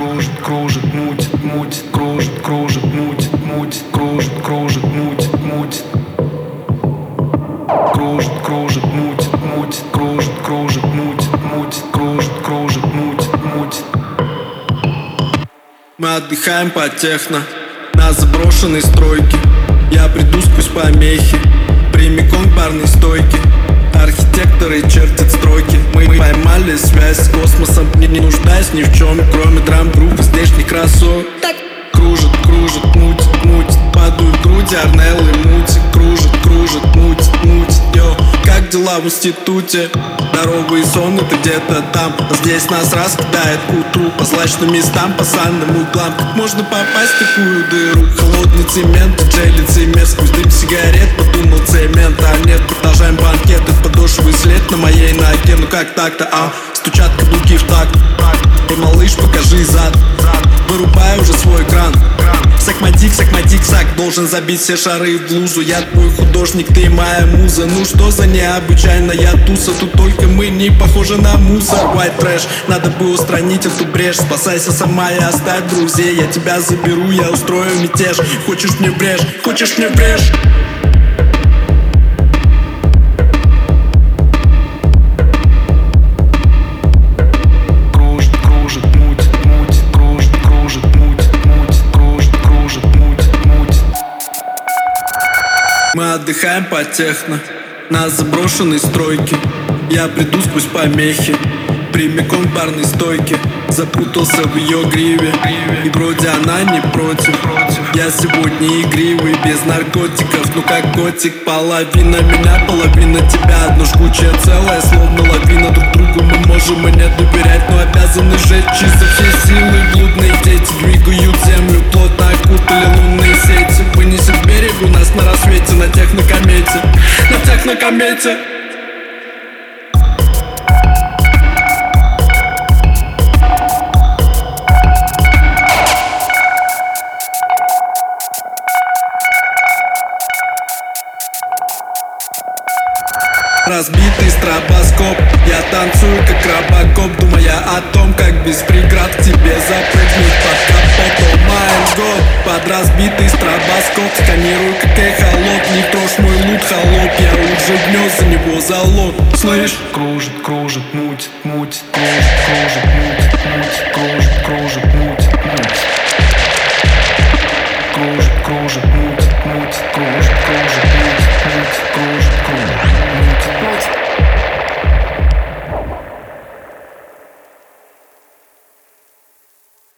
кружит, кружит, мутит, мутит, кружит, кружит, мутит, мутит, кружит, кружит, мутит, мутит, кружит, кружит, мутит, мутит, кружит, кружит, мутит, мутит, кружит, кружит, мутит, мутит. Мы отдыхаем по техно на заброшенной стройке. Я приду сквозь помехи прямиком к барной стойке. Архитекторы чертят стройки. Мы поймали связь с космосом, не нуждаясь ни в чем, кроме драм-группы здешних красот. Кружит, кружит, мутит, мутит, падают в груди Арнеллы, мутит. Кружит, кружит, мутит, мутит, йо. Как дела в институте? Здоровый сон, это где-то там. Здесь нас раскидает к утру по злачным местам, по санным углам. Как можно попасть в такую дыру? Холодный цемент, диджей лицемер, сквозь дым сигарет подумал цемент. А нет, продолжаем банкет, это подошвый след на моей ноге. Ну как так-то, стучат каблуки в такт. Эй, малыш, покажи зад. Вырубай уже свой экран. Сакматик, сакматик, сак. Должен забить все шары в блузу. Я твой художник, ты моя муза. Ну что за необычайная туса? Тут только мы, не похожи на мусор. White trash, надо бы устранить эту брешь. Спасайся сама и оставь друзей. Я тебя заберу, я устрою мятеж. Хочешь мне брешь, хочешь мне брешь. Мы отдыхаем по техно на заброшенной стройке. Я приду сквозь помехи прямиком к барной стойке. Запутался в ее гриве, и вроде она не против. Я сегодня игривый, без наркотиков, ну как котик. Половина меня, половина тебя, одно жгучее целое, словно лавина. Друг другу мы можем и не доверять, но обязаны жить чисто все силы. Блудные дети двигают землю, плотно окутали лунные сети. Вынесет к берегу нас на рассвете, на технокомете, на технокомете. Разбитый стробоскоп, я танцую как робокоп, думая о том, как без преград к тебе запрыгнуть под капот. О май год, под разбитый стробоскоп сканирую как эхолот. Не трожь мой лут, холоп, я уже внес за него залог. Слышь? Кружит, кружит, мутит, мутит, кружит, кружит, мутит, мутит, кружит.